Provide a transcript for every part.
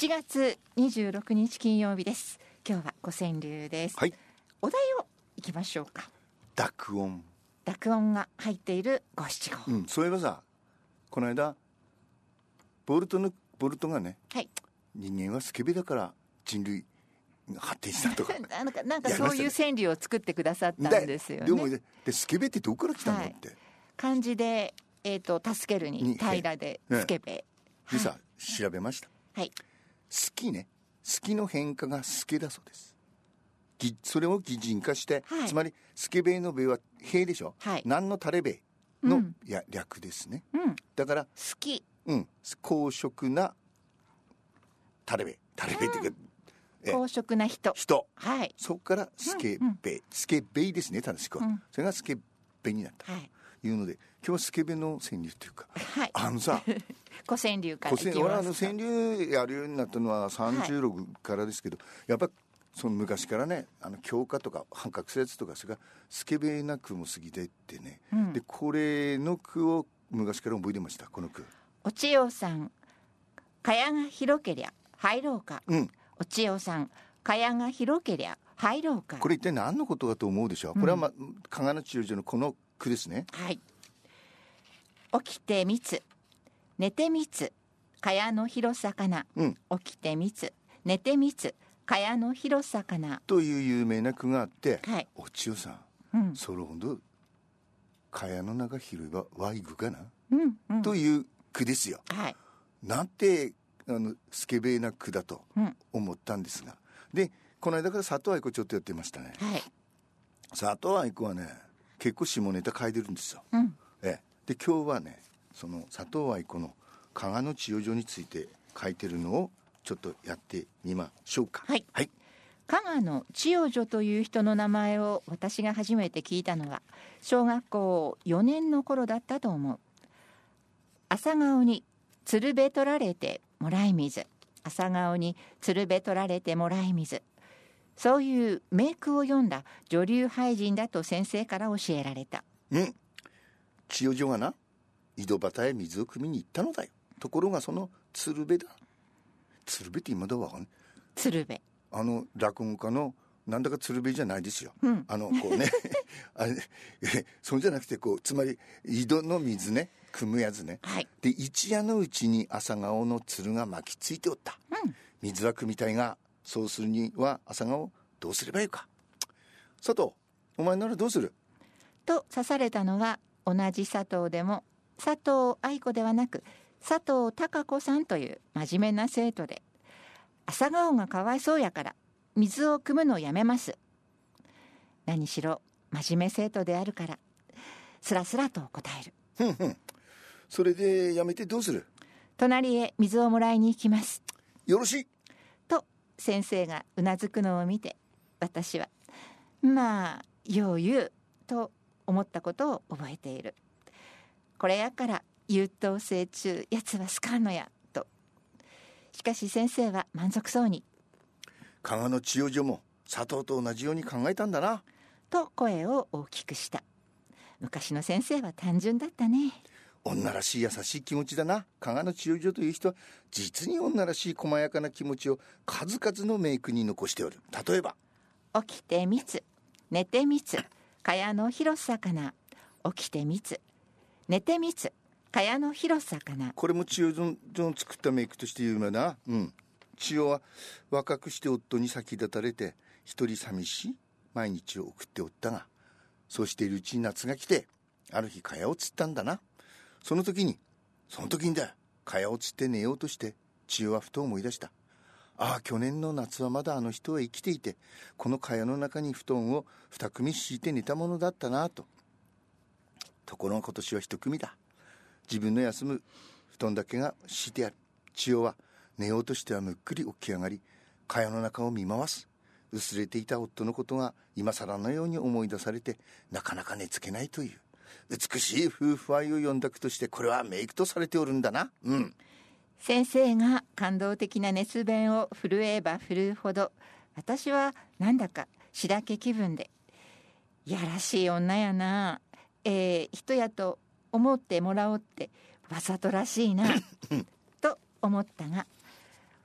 7月26日金曜日です。今日は五川流です、 はい、 お題をいきましょうか。 濁音が入っている五七五、 そういえばさ、この間ボルトがね、 はい、 人間はスケベだから人類が発展したとかなんかそういう川柳を作ってくださったんですよね。 でもでスケベってどこから来たのって、 漢字で、助けるに平でスケベ、 でさ、調べました。 はい、 好きの変化がスケだそうです。それを擬人化して、つまりスケベのベは平でしょ、何のタレベの、略ですね、だから好き、公職なタレベっていうか、 公職な人、 はい、そこからスケベですね、正しくは、それがスケベになった、いうので、今日はスケベの川柳というか、さ古川柳からいきますか。 俺川柳やるようになったのは36からですけど、やっぱその昔からね、教科とか半角説とか、それからスケベな句も過ぎてってね、でこれの句を昔から覚えてました。この句、 お千代さん蚊帳が広けりゃ入ろうか、お千代さん蚊帳が広けりゃ入ろうか。 これ一体何のことかと思うでしょう。これは、加賀の千代女のこの句ですね。 はい。起きて密寝て密蚊帳の広さかな、起きて密寝て密蚊帳の広さかなという有名な句があって、お千代さん、それほど蚊帳の中広いはワイグかな、という句ですよ。なんてスケベな句だと思ったんですが、でこの間から佐藤愛子ちょっとやってましたね。佐藤愛子はね、結構下ネタ書いてるんですよ。で今日はね、その佐藤愛子の加賀の千代女について書いてるのをちょっとやってみましょうか。 加賀の千代女という人の名前を私が初めて聞いたのは小学校4年の頃だったと思う。朝顔に鶴瓶取られてもらい水、朝顔に鶴瓶取られてもらい水、そういう名句を読んだ女流俳人だと先生から教えられた。 千代女がな、井戸端へ水を汲みに行ったのだよ。ところがその鶴瓶だ。鶴瓶って今だわかんない。 鶴瓶、 落語家のなんだか鶴瓶じゃないですよ。こうねそうじゃなくて、こうつまり井戸の水ね、汲むやつね、で一夜のうちに朝顔の鶴が巻きついておった、水は汲みたいが、そうするには朝顔どうすればいいか。佐藤、お前ならどうすると刺されたのは、同じ佐藤でも佐藤愛子ではなく佐藤孝子さんという真面目な生徒で、朝顔がかわいそうやから水を汲むのをやめます。何しろ真面目生徒であるからスラスラと答える。 それでやめてどうする。 隣へ水をもらいに行きます。 よろしいと先生がうなずくのを見て、私はまあよう言うと思ったことを覚えている。これやから優等生中やつは好かんのやと。しかし先生は満足そうに、 加賀の千代女も佐藤と同じように考えたんだなと声を大きくした。昔の先生は単純だったね。 女らしい優しい気持ちだな。加賀の千代女という人は実に女らしい細やかな気持ちを数々の名句に残しておる。例えば、 起きて密寝て密蚊帳の広さかな、起きて密寝て密蚊帳の広さかな。 これも千代女の作った名句として有名だ。千代は若くして夫に先立たれて一人寂しい毎日を送っておったが、そうしているうちに夏が来て、ある日蚊帳を釣ったんだな。その時にだ、蚊帳を釣って寝ようとして千代はふと思い出した。去年の夏はまだあの人は生きていて、この蚊帳の中に布団を二組敷いて寝たものだったなと。ところが今年は一組だ。自分の休む布団だけが敷いてある。千代は寝ようとしてはむっくり起き上がり、蚊帳の中を見回す。薄れていた夫のことが今更のように思い出されて、なかなか寝つけないという美しい夫婦愛を詠んだ句として、これは名句とされておるんだな。 先生が感動的な熱弁を震えば振るうほど、私はなんだかしらけ気分で、やらしい女やな、人やと思ってもらおうってわざとらしいなと思ったが、もと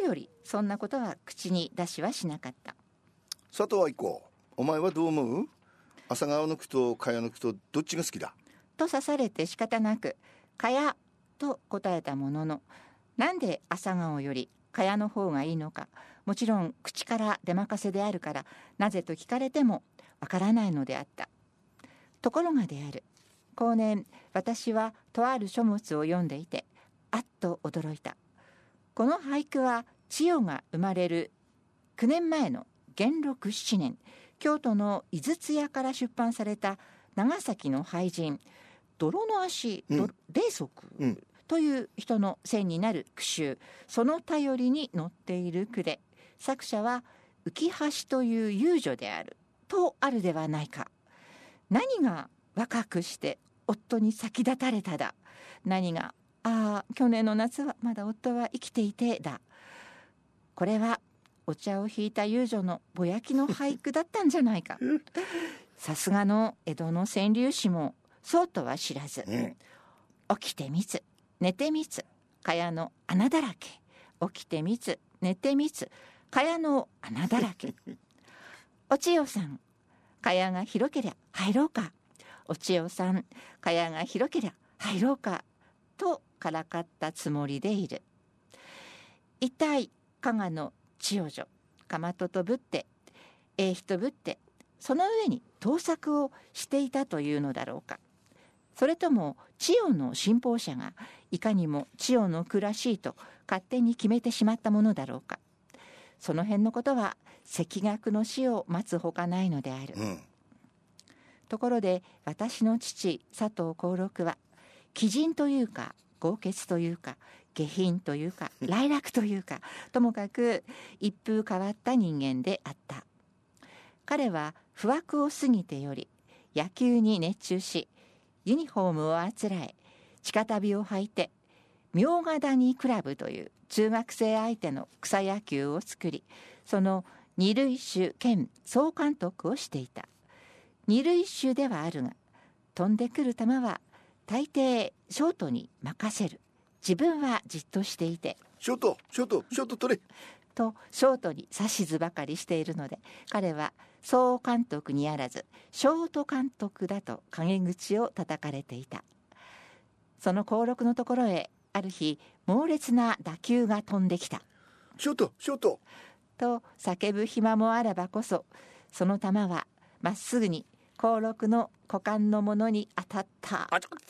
よりそんなことは口に出しはしなかった。 佐藤愛子、お前はどう思う？朝顔の句と茅の句とどっちが好きだ？ と刺されて仕方なく茅と答えたものの、なんで朝顔より茅の方がいいのか、もちろん口から出まかせであるからなぜと聞かれてもわからないのであった。ところがである。後年私はとある書物を読んでいてあっと驚いた。この俳句は千代が生まれる9年前の元禄7年、京都の井筒屋から出版された長崎の俳人泥の足、霊足、という人の線になる句集、その頼りに載っている句で、作者は浮橋という遊女であるとあるではないか。何が若くして夫に先立たれただ、何が去年の夏はまだ夫は生きていてだ。これはお茶を引いた遊女のぼやきの俳句だったんじゃないか。さすがの江戸の川柳詩もそうとは知らず、起きてみつ寝てみつ茅の穴だらけ、起きてみつ寝てみつ茅の穴だらけ。お千代さん、茅が広けりゃ入ろうか。お千代さん、茅が広けりゃ入ろうかとからかったつもりでいる。一体加賀の千代女、かまととぶって人ぶって、その上に盗作をしていたというのだろうか。それとも千代の信奉者がいかにも千代の句らしいと勝手に決めてしまったものだろうか。その辺のことは赤学の死を待つほかないのである。ところで私の父佐藤幸六は奇人というか豪傑というか下品というか来楽というか、ともかく一風変わった人間であった。彼は不惑を過ぎてより野球に熱中し、ユニフォームをあつらえ、地下足袋を履いて茗ヶ谷クラブという中学生相手の草野球を作り、その二塁手兼総監督をしていた。二塁手ではあるが、飛んでくる球は大抵ショートに任せる。自分はじっとしていて、 ショート取れとショートに指図ばかりしているので、彼は総監督にあらずショート監督だと陰口を叩かれていた。その幸六のところへある日猛烈な打球が飛んできた。 ショートと叫ぶ暇もあらばこそ、その球はまっすぐに幸六の股間のものに当たった。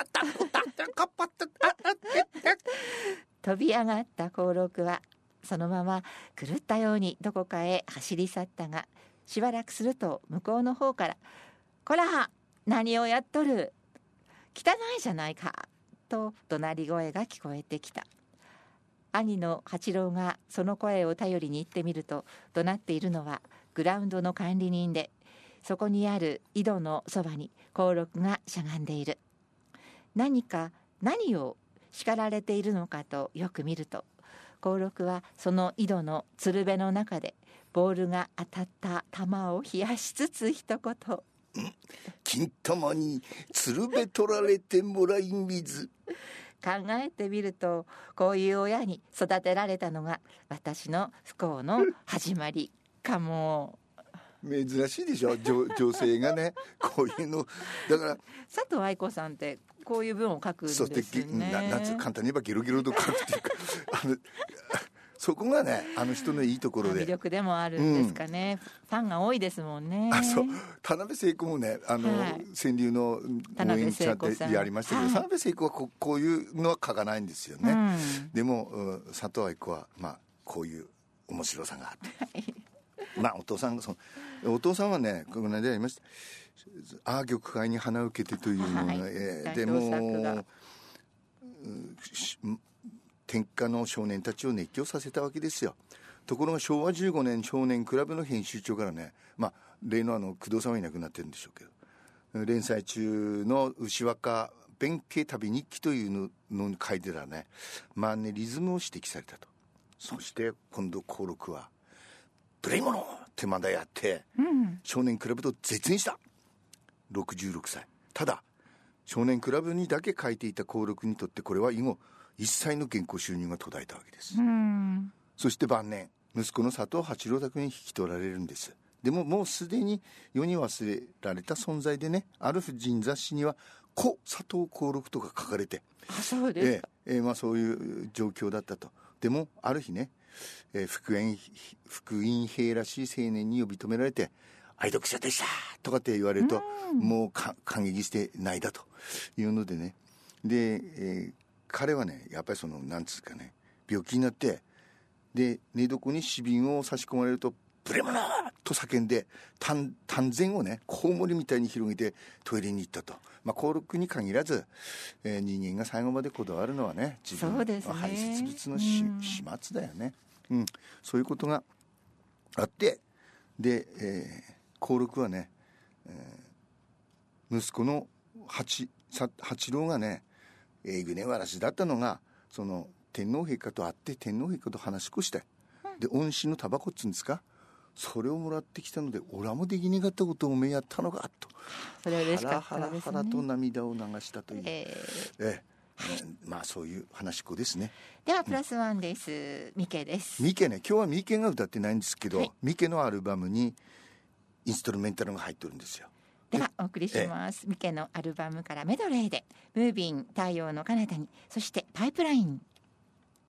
飛び上がった幸六はそのまま狂ったようにどこかへ走り去ったが、しばらくすると向こうの方から「こら何をやっとる、汚いじゃないか」と怒鳴り声が聞こえてきた。兄の八郎がその声を頼りに行ってみると、怒鳴っているのはグラウンドの管理人で、そこにある井戸のそばに幸六がしゃがんでいる。何を叱られているのかとよく見ると、幸六はその井戸の鶴瓶の中でボールが当たった玉を冷やしつつ一言、 金玉に鶴瓶取られてもらい水。 考えてみると、こういう親に育てられたのが私の不幸の始まりかも。 珍しいでしょ、女性がねこういうのだから。 佐藤愛子さんってこういう文を書くんですよね。 なんつう簡単に言えばゲロゲロと書くっていうかそこがねあの人のいいところで魅力でもあるんですかね、ファンが多いですもんね。 そう、田辺聖子もね川柳の応援ちゃんってやりましたけど、田辺聖子はこういうのは書かないんですよね、でも佐藤愛子はこういう面白さがあってお父さんはねこの間やりました「玉海に花受けて」というのが、でも天下の少年たちを熱狂させたわけですよ。ところが昭和15年少年クラブの編集長からね、例の工藤さんはいなくなってるんでしょうけど、連載中の牛若弁慶旅日記というのに書いてたらね、マンネリズムを指摘されたと。そして今度幸六は無礼者ってまだやって、少年クラブと絶縁した。66歳。ただ少年クラブにだけ書いていた幸六にとってこれは以後一切の原稿収入が途絶えたわけです。 そして晩年息子の佐藤八郎宅に引き取られるんです。でももうすでに世に忘れられた存在でね、ある婦人雑誌には故佐藤幸六とか書かれて、 そうですか。 まあ、そういう状況だったと。でもある日ね、復員兵らしい青年に呼び止められて、愛読者でしたとかって言われると、もう感激して泣いたというのでね。で、彼はね、やっぱりなんつうかね、病気になって、で寝床に紙瓶を差し込まれると、ブレモノと叫んで丹前をね、コウモリみたいに広げてトイレに行ったと。まあ、幸六に限らず、人間が最後までこだわるのはね、自分の排泄物の始末だよね。そういうことがあって、で、幸六はね、息子の八郎がね、えぐねわらしだったのが、天皇陛下と会って天皇陛下と話しっこして、で恩師のタバコっつうんですか、それをもらってきたので、オラもできねかったことをおめえやったのかと、 それ嬉しかったですね。 ハラと涙を流したという、まあそういう話っこですね。 ではプラスワンです。ミケです。 ミケね、今日はミケが歌ってないんですけど、ミケのアルバムにインストルメンタルが入ってるんですよ。 ではお送りします。ミケのアルバムからメドレーでムービン、太陽の彼方に、そしてパイプライン。